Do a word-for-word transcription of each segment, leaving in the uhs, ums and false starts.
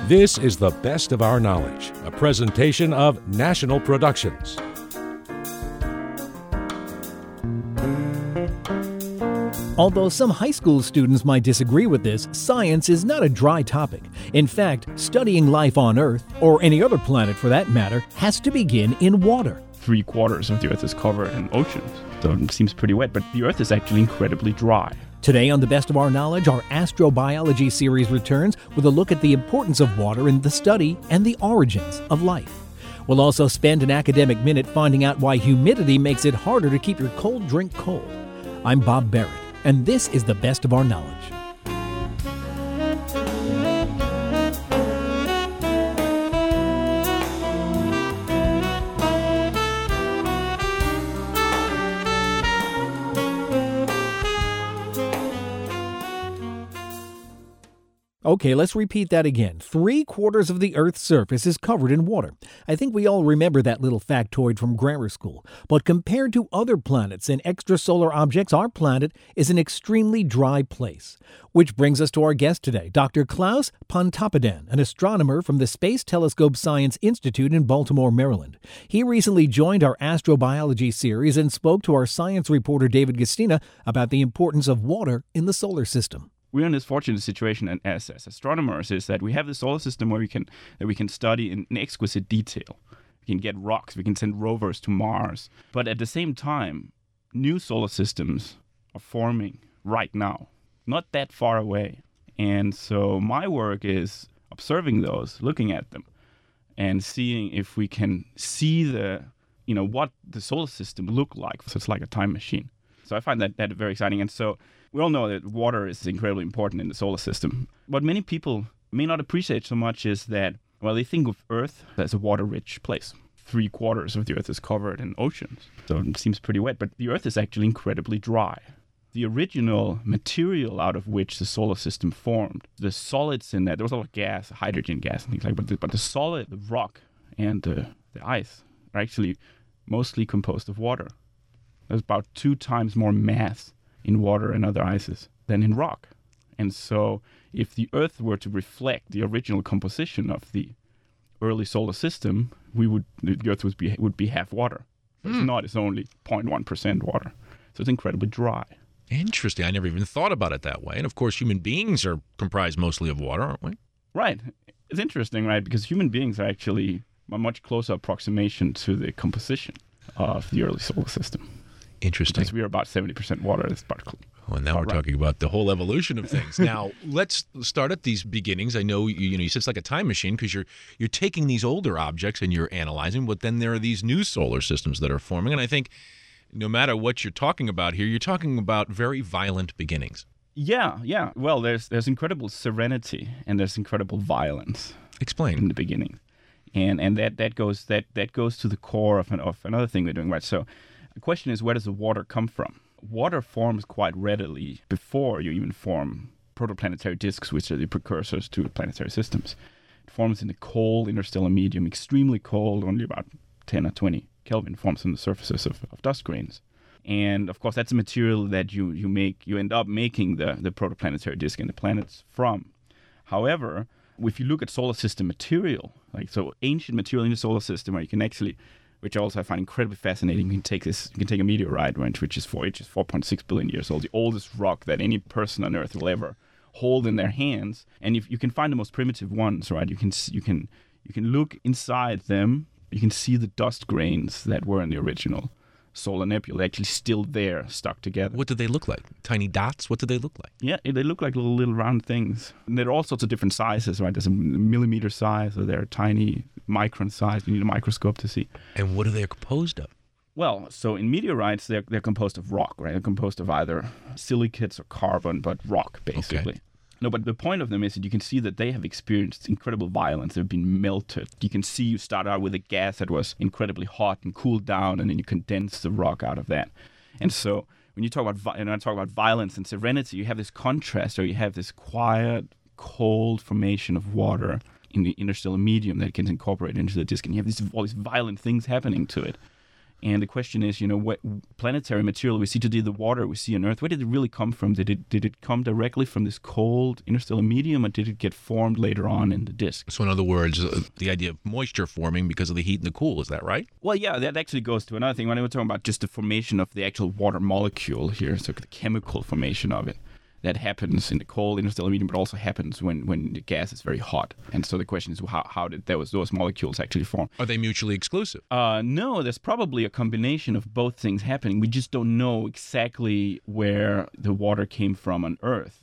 This is The Best of Our Knowledge, a presentation of National Productions. Although some high school students might disagree with this, science is not a dry topic. In fact, studying life on Earth, or any other planet for that matter, has to begin in water. Three quarters of the Earth is covered in oceans, so it seems pretty wet, but the Earth is actually incredibly dry. Today on The Best of Our Knowledge, our astrobiology series returns with a look at the importance of water in the study and the origins of life. We'll also spend an academic minute finding out why humidity makes it harder to keep your cold drink cold. I'm Bob Barrett, and this is The Best of Our Knowledge. Okay, let's repeat that again. Three quarters of the Earth's surface is covered in water. I think we all remember that little factoid from grammar school. But compared to other planets and extrasolar objects, our planet is an extremely dry place. Which brings us to our guest today, Doctor Klaus Pontoppidan, an astronomer from the Space Telescope Science Institute in Baltimore, Maryland. He recently joined our astrobiology series and spoke to our science reporter David Gastina about the importance of water in the solar system. We're in this fortunate situation as, as astronomers is that we have the solar system where we can that we can study in, in exquisite detail. We can get rocks, we can send rovers to Mars. But at the same time, new solar systems are forming right now, not that far away. And so my work is observing those, looking at them, and seeing if we can see the, you know, what the solar system look like. So it's like a time machine. So I find that, that very exciting. And so we all know that water is incredibly important in the solar system. What many people may not appreciate so much is that, well, they think of Earth as a water-rich place. Three quarters of the Earth is covered in oceans, so it seems pretty wet, but the Earth is actually incredibly dry. The original material out of which the solar system formed, the solids in that, there was a lot of gas, hydrogen gas and things like that, but the, but the solid, the rock and the, the ice are actually mostly composed of water. There's about two times more mass in water and other ices than in rock. And so if the Earth were to reflect the original composition of the early solar system, we would the Earth would be would be half water. But mm. It's not, it's only zero point one percent water. So it's incredibly dry. Interesting. I never even thought about it that way. And of course, human beings are comprised mostly of water, aren't we? Right. It's interesting, right? Because human beings are actually a much closer approximation to the composition of the early solar system. Interesting. Because we are about seventy percent water. That's about cl- Well, now we're right. talking about the whole evolution of things. Now, let's start at these beginnings. I know you, you know you said it's like a time machine because you're you're taking these older objects and you're analyzing, but then there are these new solar systems that are forming. And I think no matter what you're talking about here, you're talking about very violent beginnings. Yeah, yeah. Well, there's there's incredible serenity and there's incredible violence. Explain. In the beginning, and and that, that goes that that goes to the core of an, of another thing we're doing, right? So. The question is, where does the water come from? Water forms quite readily before you even form protoplanetary disks, which are the precursors to planetary systems. It forms in the cold interstellar medium, extremely cold, only about ten or twenty Kelvin, forms on the surfaces of, of dust grains. And of course, that's a material that you, you make, you end up making the, the protoplanetary disk and the planets from. However, if you look at solar system material, like so ancient material in the solar system, where you can actually which also I find incredibly fascinating. You can take this, you can take a meteorite, right, which is four, which is four point six billion years old, the oldest rock that any person on Earth will ever hold in their hands. And if you can find the most primitive ones, right, you can you can you can look inside them. You can see the dust grains that were in the original solar nebula, actually still there, stuck together. What did they look like? Tiny dots? What did they look like? Yeah, they look like little little round things. And there are all sorts of different sizes, right? There's a millimeter size, or they're tiny micron size. You need a microscope to see. And what are they composed of? Well, so in meteorites, they're they're composed of rock, right? They're composed of either silicates or carbon, but rock, basically. Okay. No, but the point of them is that you can see that they have experienced incredible violence. They've been melted. You can see you start out with a gas that was incredibly hot and cooled down, and then you condense the rock out of that. And so when you talk about vi- and I talk about violence and serenity, you have this contrast, or you have this quiet, cold formation of water in the interstellar medium that gets incorporated into the disk, and you have these all these violent things happening to it. And the question is, you know, what planetary material we see today, the water we see on Earth, where did it really come from? Did it did it come directly from this cold interstellar medium, or did it get formed later on in the disk? So in other words, uh, the idea of moisture forming because of the heat and the cool, is that right? Well, yeah, that actually goes to another thing. When we're talking about just the formation of the actual water molecule here, so the chemical formation of it, that happens in the cold interstellar medium, but also happens when, when the gas is very hot. And so the question is, how, how did those, those molecules actually form? Are they mutually exclusive? Uh, no, there's probably a combination of both things happening. We just don't know exactly where the water came from on Earth.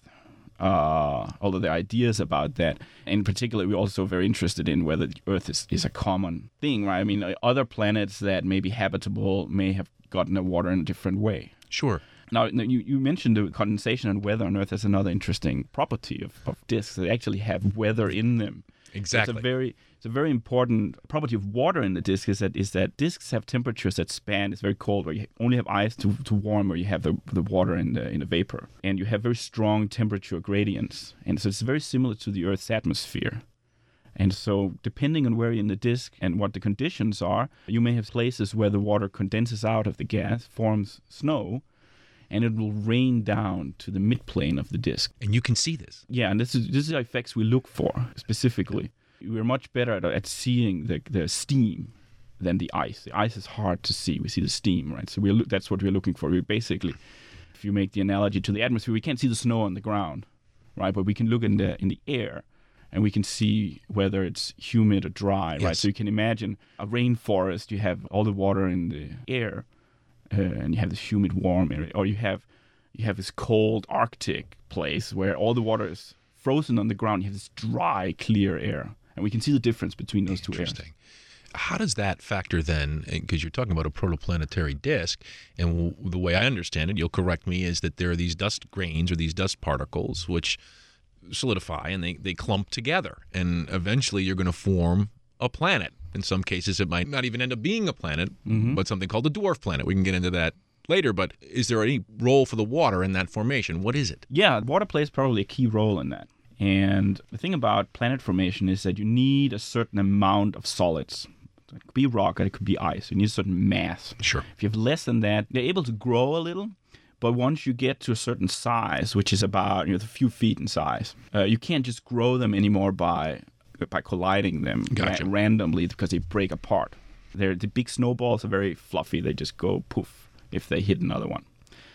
Uh, although there are ideas about that. In particular, we're also very interested in whether the Earth is, is a common thing, right? I mean, other planets that may be habitable may have gotten the water in a different way. Sure. Now, you, you mentioned the condensation and weather on Earth as another interesting property of, of disks. They actually have weather in them. Exactly. So it's a very it's a very important property of water in the disk is that is that disks have temperatures that span. It's very cold, where you only have ice to, to warm, where you have the, the water in the in the vapor, and you have very strong temperature gradients. And so it's very similar to the Earth's atmosphere. And so depending on where you're in the disk and what the conditions are, you may have places where the water condenses out of the gas, forms snow, and it will rain down to the midplane of the disk. And you can see this. Yeah, and this is this is the effects we look for specifically. We're much better at, at seeing the the steam than the ice. The ice is hard to see. We see the steam, right? So we're that's what we're looking for. We basically, if you make the analogy to the atmosphere, we can't see the snow on the ground, right? But we can look in the in the air, and we can see whether it's humid or dry, Yes. right? So you can imagine a rainforest. You have all the water in the air. Uh, and you have this humid, warm area, or you have you have this cold Arctic place where all the water is frozen on the ground. You have this dry, clear air, and we can see the difference between those two areas. Interesting. How does that factor then, because you're talking about a protoplanetary disk, and w- the way I understand it, you'll correct me, is that there are these dust grains or these dust particles which solidify and they, they clump together, and eventually you're going to form a planet. In some cases, it might not even end up being a planet, Mm-hmm. but something called a dwarf planet. We can get into that later, but is there any role for the water in that formation? What is it? Yeah, water plays probably a key role in that. And the thing about planet formation is that you need a certain amount of solids. So it could be rock, or it could be ice. You need a certain mass. Sure. If you have less than that, they're able to grow a little. But once you get to a certain size, which is about you know a few feet in size, uh, you can't just grow them anymore by by colliding them Gotcha. ra- randomly because they break apart. They're, the big snowballs are very fluffy. They just go poof if they hit another one.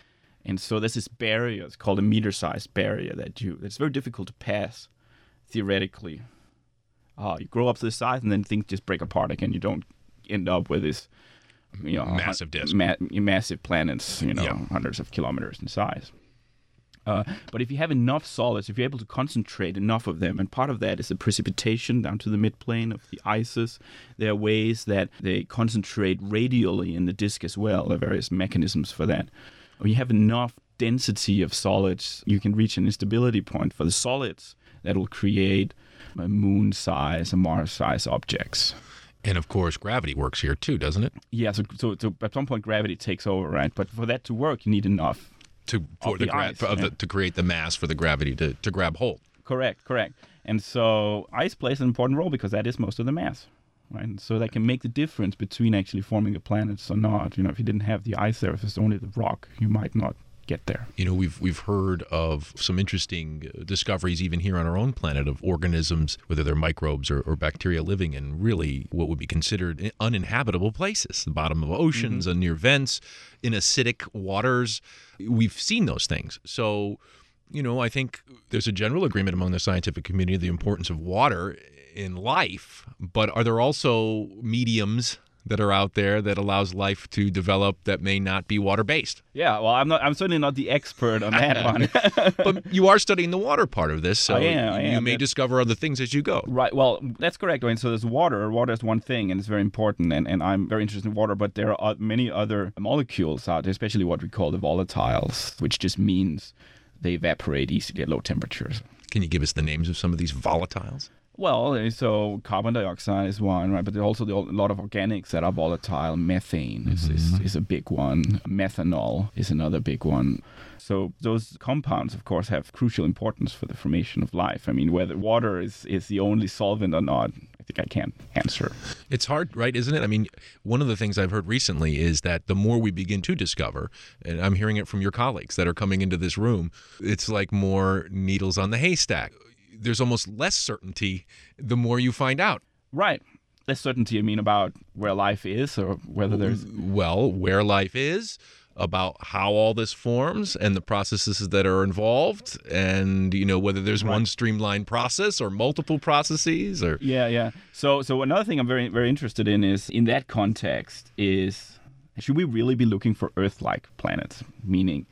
And so there's this barrier. It's called a meter-sized barrier that you. It's very difficult to pass theoretically. Uh, you grow up to this size and then things just break apart again. You don't end up with this you know, Massive disk. Ma- massive planets, you know, Yeah. hundreds of kilometers in size. Uh, but if you have enough solids, if you're able to concentrate enough of them, and part of that is the precipitation down to the midplane of the ices, there are ways that they concentrate radially in the disk as well. There are various mechanisms for that. When you have enough density of solids, you can reach an instability point for the solids that will create uh, moon-size and Mars-size objects. And of course, gravity works here too, doesn't it? Yeah, so, so, so at some point gravity takes over, right? But for that to work, you need enough. To for Of the, the gra- ice, for- of yeah. the to create the mass for the gravity to, to grab hold. Correct, correct. And so ice plays an important role because that is most of the mass, right? And so that can make the difference between actually forming the planets or not. You know, if you didn't have the ice there, if it's only the rock, you might not get there. You know, we've we've heard of some interesting uh, discoveries even here on our own planet of organisms, whether they're microbes or, or bacteria living in really what would be considered i- uninhabitable places, the bottom of oceans, Mm-hmm. and near vents, in acidic waters. We've seen those things. So, you know, I think there's a general agreement among the scientific community of the importance of water in life, but are there also mediums that are out there that allows life to develop that may not be water-based? Yeah, well, I'm not. I'm certainly not the expert on that one. But you are studying the water part of this, so I am, I you am. may That's- discover other things as you go. Right. Well, that's correct. I mean, so there's water. Water is one thing, and it's very important, and, and I'm very interested in water. But there are many other molecules out there, especially what we call the volatiles, which just means they evaporate easily at low temperatures. Can you give us the names of some of these volatiles? Well, so carbon dioxide is one, right? But there's also a lot of organics that are volatile. Methane is, is, is a big one. Methanol is another big one. So those compounds, of course, have crucial importance for the formation of life. I mean, whether water is, is the only solvent or not, I I can't answer. It's hard, right, isn't it? I mean, one of the things I've heard recently is that the more we begin to discover, and I'm hearing it from your colleagues that are coming into this room, it's like more needles on the haystack. There's almost less certainty the more you find out. Right. Less certainty, I mean, about where life is or whether there's... Well, where life is, about how all this forms and the processes that are involved, and, you know, whether there's right. one streamlined process or multiple processes or... Yeah, yeah. So so another thing I'm very, very interested in is, in that context, is should we really be looking for Earth-like planets? Meaning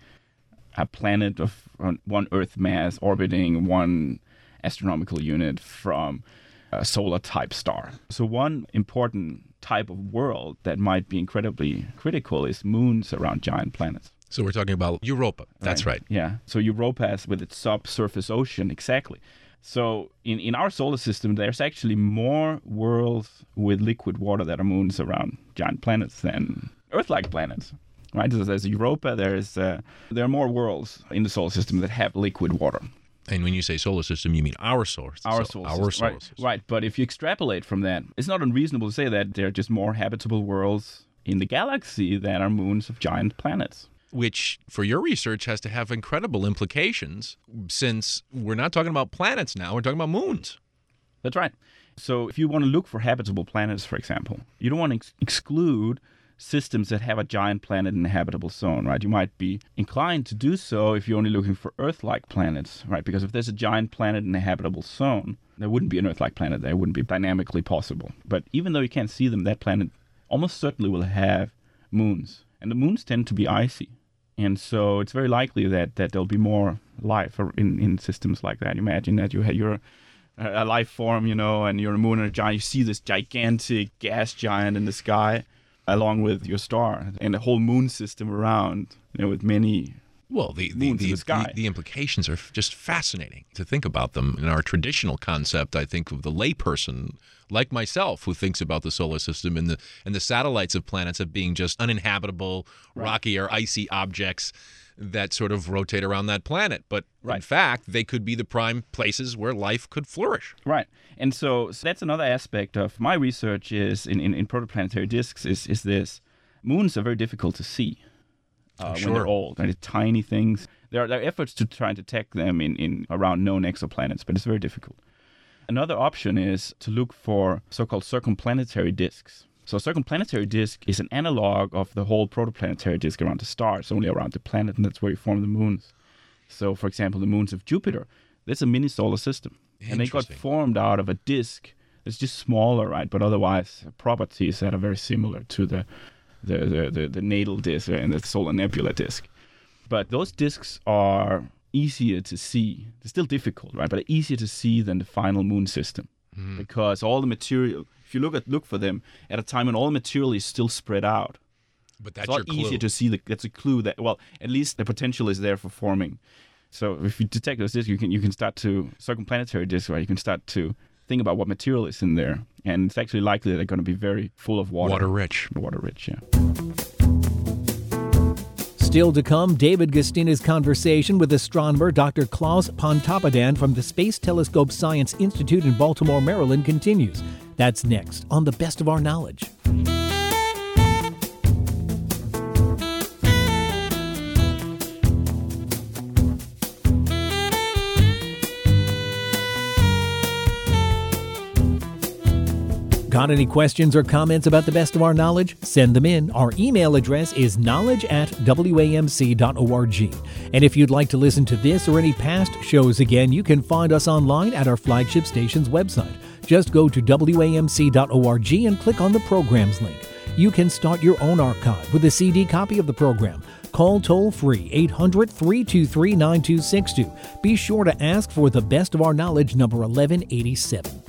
a planet of one Earth mass orbiting one astronomical unit from a solar-type star. So one important type of world that might be incredibly critical is moons around giant planets. So we're talking about Europa. That's right. right. Yeah. So Europa has, with its subsurface ocean, exactly. So in, in our solar system, there's actually more worlds with liquid water that are moons around giant planets than Earth-like planets. Right? So there's Europa. There's uh, there are more worlds in the solar system that have liquid water. And when you say solar system, you mean our solar system. Our solar, our system. solar right. system. Right. But if you extrapolate from that, it's not unreasonable to say that there are just more habitable worlds in the galaxy that are moons of giant planets. Which, for your research, has to have incredible implications, since we're not talking about planets now, we're talking about moons. That's right. So if you want to look for habitable planets, for example, you don't want to ex- exclude systems that have a giant planet in a habitable zone, right? You might be inclined to do so if you're only looking for Earth-like planets, right? Because if there's a giant planet in a habitable zone, there wouldn't be an Earth-like planet there. It wouldn't be dynamically possible. But even though you can't see them, that planet almost certainly will have moons. And the moons tend to be icy. And so it's very likely that, that there'll be more life in, in systems like that. You imagine that you have, you're a life form, you know, and you're a moon and a giant. You see this gigantic gas giant in the sky, along with your star and the whole moon system around, you know, with many well, the the moons the, in the sky. The, the implications are just fascinating to think about them. In our traditional concept, I think of the layperson like myself who thinks about the solar system and the and the satellites of planets as being just uninhabitable, right. rocky or icy objects that sort of rotate around that planet. But right. in fact, they could be the prime places where life could flourish. Right. And so, so that's another aspect of my research is in, in, in protoplanetary disks is, is this. Moons are very difficult to see uh, sure. when they're old. And they're tiny things. There are, there are efforts to try and detect them in, in around known exoplanets, but it's very difficult. Another option is to look for so-called circumplanetary disks. So a circumplanetary disk is an analog of the whole protoplanetary disk around the star. It's only around the planet, and that's where you form the moons. So, for example, the moons of Jupiter, that's a mini solar system. And they got formed out of a disk that's just smaller, right? But otherwise, properties that are very similar to the the, the, the, the natal disk and the solar nebula disk. But those disks are easier to see. They're still difficult, right? But they're easier to see than the final moon system. Mm. Because all the material... If you look at look for them at a time when all the material is still spread out, but that's it's a lot your clue. easier to see. The, that's a clue that, well, at least the potential is there for forming. So if you detect those disks, you can you can start to circumplanetary disks, right? You can start to think about what material is in there, and it's actually likely that they're going to be very full of water, water rich, water rich, yeah. Still to come, David Guastina's conversation with astronomer Doctor Klaus Pontoppidan from the Space Telescope Science Institute in Baltimore, Maryland continues. That's next on The Best of Our Knowledge. Got any questions or comments about The Best of Our Knowledge? Send them in. Our email address is knowledge at w a m c dot org. And if you'd like to listen to this or any past shows again, you can find us online at our flagship station's website. Just go to w a m c dot org and click on the programs link. You can start your own archive with a C D copy of the program. Call toll-free eight hundred, three two three, nine two six two. Be sure to ask for The Best of Our Knowledge number eleven eighty-seven.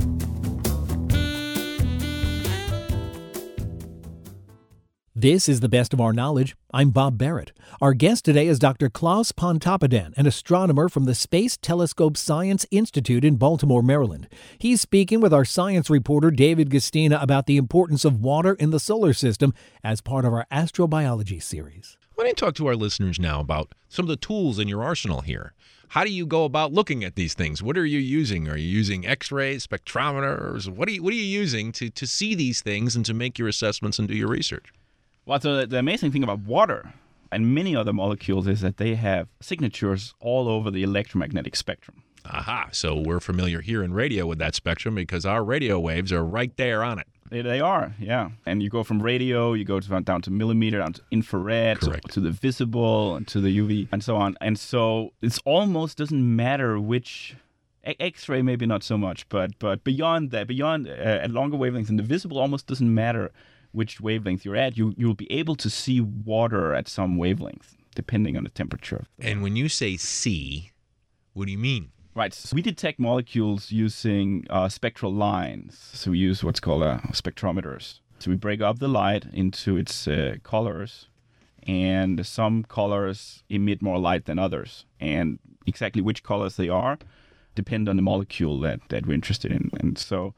This is The Best of Our Knowledge. I'm Bob Barrett. Our guest today is Doctor Klaus Pontoppidan, an astronomer from the Space Telescope Science Institute in Baltimore, Maryland. He's speaking with our science reporter David Guastina about the importance of water in the solar system as part of our astrobiology series. Why don't you talk to our listeners now about some of the tools in your arsenal here? How do you go about looking at these things? What are you using? Are you using X-rays, spectrometers? What are you What are you using to to see these things and to make your assessments and do your research? Well, so the amazing thing about water and many other molecules is that they have signatures all over the electromagnetic spectrum. Aha! So we're familiar here in radio with that spectrum because our radio waves are right there on it. They, they are, yeah. And you go from radio, you go to, down to millimeter, down to infrared, to, to the visible, and to the U V, and so on. And so it almost doesn't matter which X-ray, maybe not so much, but but beyond that, beyond uh, at longer wavelengths, and the visible almost doesn't matter which wavelength you're at. You you'll be able to see water at some wavelength, depending on the temperature. And when you say see, what do you mean? Right. So we detect molecules using uh, spectral lines. So we use what's called uh, spectrometers. So we break up the light into its uh, colors, and some colors emit more light than others. And exactly which colors they are depend on the molecule that, that we're interested in. And so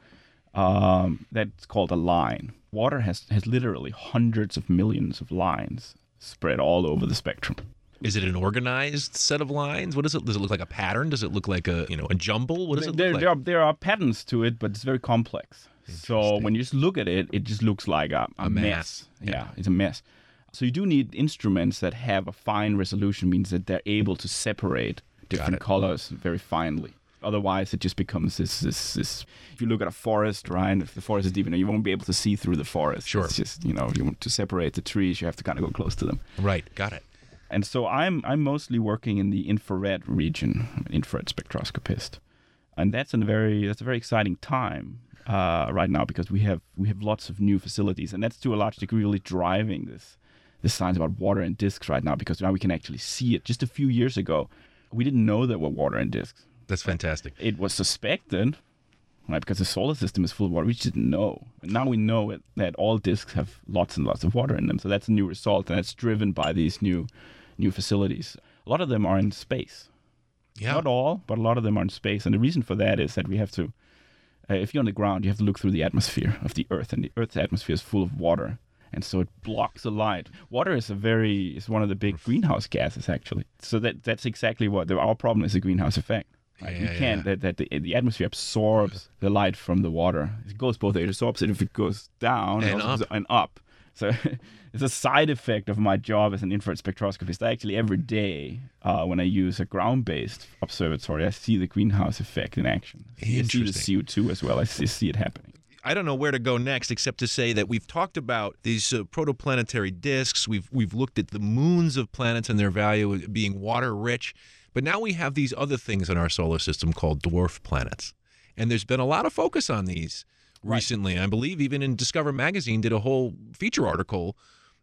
um, that's called a line. Water has, has literally hundreds of millions of lines spread all over the spectrum. Is it an organized set of lines? What does it? Does it look like a pattern? Does it look like a you know a jumble? What does it there, look like? There are, there are patterns to it, but it's very complex. So when you just look at it, it just looks like a, a, a mess. mess. Yeah. Yeah, it's a mess. So you do need instruments that have a fine resolution, means that they're able to separate different colors very finely. Otherwise, it just becomes this, this, this. If you look at a forest, right? If the forest is deep enough, you won't be able to see through the forest. Sure. It's just, you know, you want to separate the trees, you have to kind of go close to them. Right. Got it. And so I'm I'm mostly working in the infrared region. I'm an infrared spectroscopist, and that's a very that's a very exciting time uh, right now because we have we have lots of new facilities, and that's to a large degree really driving this this science about water and disks right now because now we can actually see it. Just a few years ago, we didn't know there were water in disks. That's fantastic. It was suspected, right, because the solar system is full of water. We just didn't know. And now we know it, that all disks have lots and lots of water in them. So that's a new result, and it's driven by these new new facilities. A lot of them are in space. Yeah. Not all, but a lot of them are in space. And the reason for that is that we have to, uh, if you're on the ground, you have to look through the atmosphere of the Earth, and the Earth's atmosphere is full of water. And so it blocks the light. Water is a very, is one of the big greenhouse gases, actually. So that that's exactly what, the, our problem is the greenhouse effect. Right? Yeah, we can't, yeah. that, that the, the atmosphere absorbs the light from the water. It goes both ways. It absorbs it if it goes down And it also up. goes- and up. So it's a side effect of my job as an infrared spectroscopist. I actually, every day uh, when I use a ground-based observatory, I see the greenhouse effect in action. I see the Interesting. C O two as well. I see, see it happening. I don't know where to go next except to say that we've talked about these uh, protoplanetary disks. We've we've looked at the moons of planets and their value being water rich. But now we have these other things in our solar system called dwarf planets. And there's been a lot of focus on these recently. I believe even in Discover Magazine did a whole feature article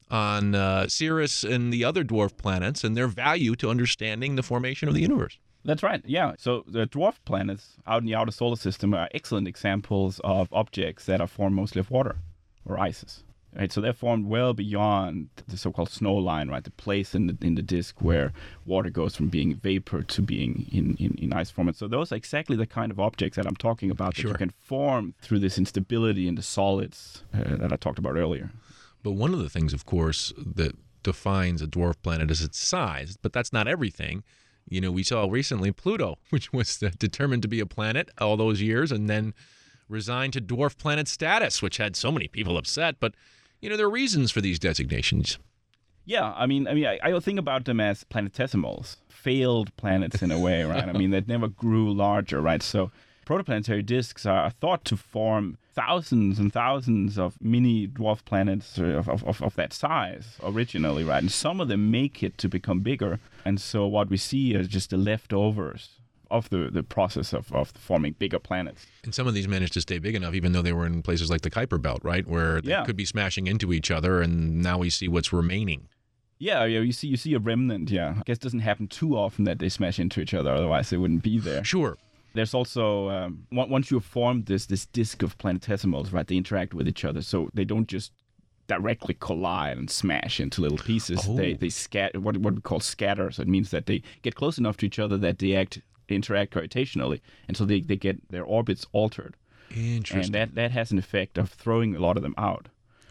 on uh, Sirius and the other dwarf planets and their value to understanding the formation of the universe. That's right, yeah. So the dwarf planets out in the outer solar system are excellent examples of objects that are formed mostly of water or ices. Right, so they're formed well beyond the so-called snow line, right? The place in the in the disk where water goes from being vapor to being in, in, in ice form. And so those are exactly the kind of objects that I'm talking about that Sure. you can form through this instability in the solids uh, that I talked about earlier. But one of the things, of course, that defines a dwarf planet is its size. But that's not everything. You know, we saw recently Pluto, which was uh, determined to be a planet all those years and then resigned to dwarf planet status, which had so many people upset. But, you know, there are reasons for these designations. Yeah, I mean, I mean, I, I think about them as planetesimals, failed planets in a way, right? I mean, that never grew larger, right? So protoplanetary disks are thought to form thousands and thousands of mini dwarf planets of, of, of that size originally, right? And some of them make it to become bigger. And so what we see is just the leftovers of the, the process of, of forming bigger planets. And some of these managed to stay big enough, even though they were in places like the Kuiper Belt, right? Where they Yeah. could be smashing into each other, and now we see what's remaining. Yeah, yeah, you see you see a remnant, yeah. I guess it doesn't happen too often that they smash into each other, otherwise they wouldn't be there. Sure. There's also, um, on- once you have formed this this disk of planetesimals, right, they interact with each other, so they don't just directly collide and smash into little pieces. Oh. They they scatter, what, what we call scatter, so it means that they get close enough to each other that they act interact gravitationally, and so they, they get their orbits altered. Interesting. And that, that has an effect of throwing a lot of them out.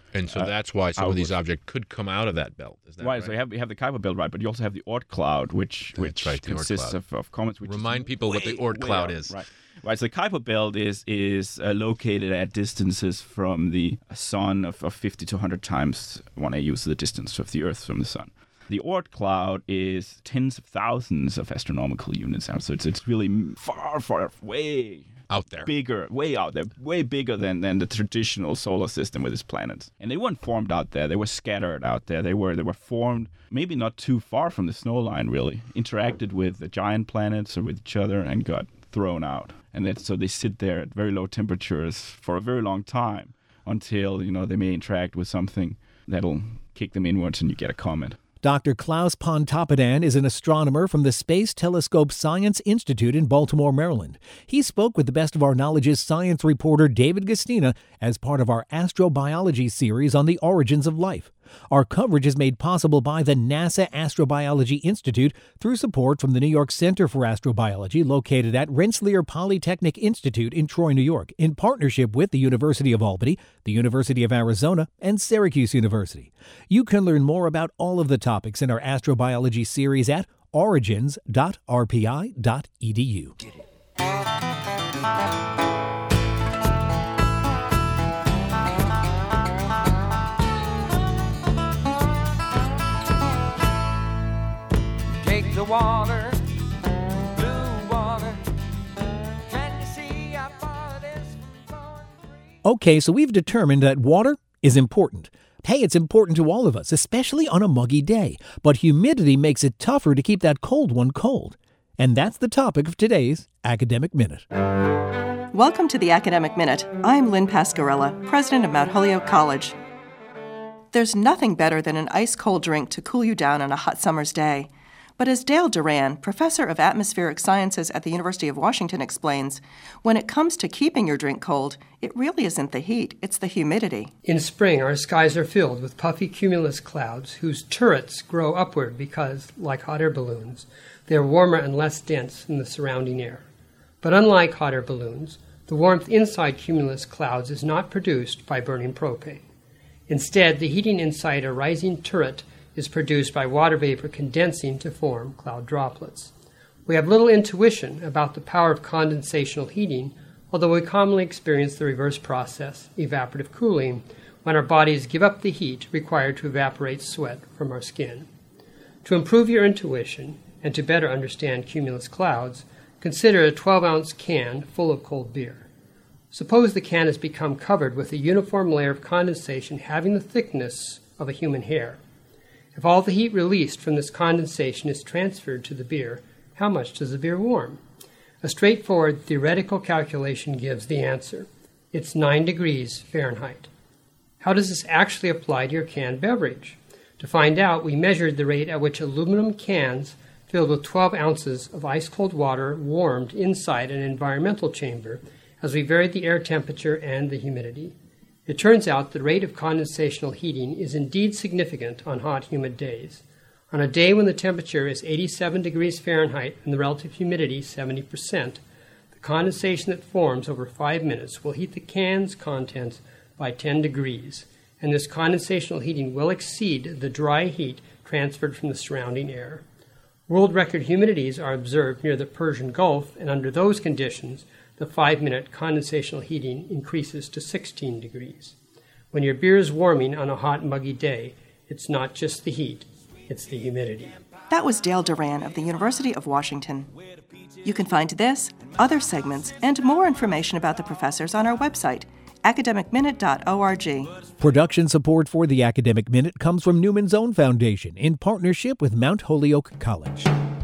And so uh, that's why some outward. of these objects could come out of that belt. Is that right, right? so you have, you have the Kuiper belt, right, but you also have the Oort cloud, which, That's which right, the Oort consists cloud. of, of comets. Which Remind is people way, what the Oort way cloud out, is. Right. Right, so the Kuiper belt is is uh, located at distances from the sun of, of fifty to one hundred times when I use the distance of the Earth from the sun. The Oort cloud is tens of thousands of astronomical units out, so it's it's really far, far, way Out there. bigger, way out there, way bigger than, than the traditional solar system with its planets. And they weren't formed out there; they were scattered out there. They were they were formed maybe not too far from the snow line, really. Interacted with the giant planets or with each other and got thrown out. And that, so they sit there at very low temperatures for a very long time until, you know, they may interact with something that'll kick them inwards and you get a comet. Doctor Klaus Pontoppidan is an astronomer from the Space Telescope Science Institute in Baltimore, Maryland. He spoke with the Best of Our Knowledge's science reporter David Gastina as part of our astrobiology series on the origins of life. Our coverage is made possible by the NASA Astrobiology Institute through support from the New York Center for Astrobiology, located at Rensselaer Polytechnic Institute in Troy, New York, in partnership with the University of Albany, the University of Arizona, and Syracuse University. You can learn more about all of the topics in our astrobiology series at origins dot r p i dot e d u. Take the water, blue water. Can you see how far it is from flowing free? Okay, so we've determined that water is important. Hey, it's important to all of us, especially on a muggy day. But humidity makes it tougher to keep that cold one cold. And that's the topic of today's Academic Minute. Welcome to the Academic Minute. I'm Lynn Pasquarella, president of Mount Holyoke College. There's nothing better than an ice-cold drink to cool you down on a hot summer's day. But as Dale Duran, professor of atmospheric sciences at the University of Washington, explains, when it comes to keeping your drink cold, it really isn't the heat, it's the humidity. In spring, our skies are filled with puffy cumulus clouds whose turrets grow upward because, like hot air balloons, they are warmer and less dense than the surrounding air. But unlike hot air balloons, the warmth inside cumulus clouds is not produced by burning propane. Instead, the heating inside a rising turret is produced by water vapor condensing to form cloud droplets. We have little intuition about the power of condensational heating, although we commonly experience the reverse process, evaporative cooling, when our bodies give up the heat required to evaporate sweat from our skin. To improve your intuition and to better understand cumulus clouds, consider a twelve-ounce can full of cold beer. Suppose the can has become covered with a uniform layer of condensation having the thickness of a human hair. If all the heat released from this condensation is transferred to the beer, how much does the beer warm? A straightforward theoretical calculation gives the answer. It's nine degrees Fahrenheit. How does this actually apply to your canned beverage? To find out, we measured the rate at which aluminum cans filled with twelve ounces of ice-cold water warmed inside an environmental chamber as we varied the air temperature and the humidity. It turns out the rate of condensational heating is indeed significant on hot, humid days. On a day when the temperature is eighty-seven degrees Fahrenheit and the relative humidity seventy percent, the condensation that forms over five minutes will heat the can's contents by ten degrees, and this condensational heating will exceed the dry heat transferred from the surrounding air. World record humidities are observed near the Persian Gulf, and under those conditions, the five-minute condensational heating increases to sixteen degrees. When your beer is warming on a hot, muggy day, it's not just the heat, it's the humidity. That was Dale Duran of the University of Washington. You can find this, other segments, and more information about the professors on our website, academic minute dot org. Production support for the Academic Minute comes from Newman's Own Foundation in partnership with Mount Holyoke College.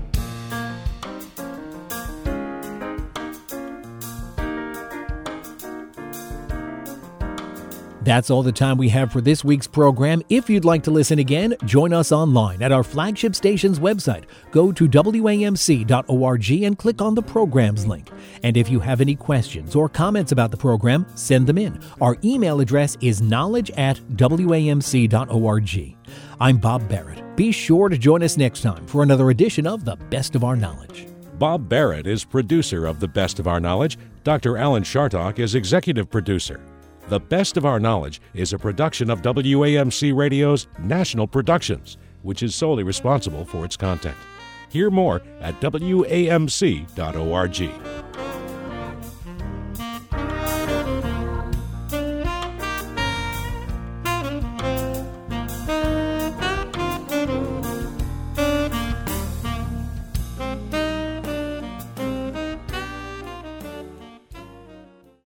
That's all the time we have for this week's program. If you'd like to listen again, join us online at our flagship station's website. Go to w a m c dot org and click on the programs link. And if you have any questions or comments about the program, send them in. Our email address is knowledge at w a m c dot org. I'm Bob Barrett. Be sure to join us next time for another edition of The Best of Our Knowledge. Bob Barrett is producer of The Best of Our Knowledge. Doctor Alan Chartock is executive producer. The Best of Our Knowledge is a production of W A M C Radio's National Productions, which is solely responsible for its content. Hear more at W A M C dot org.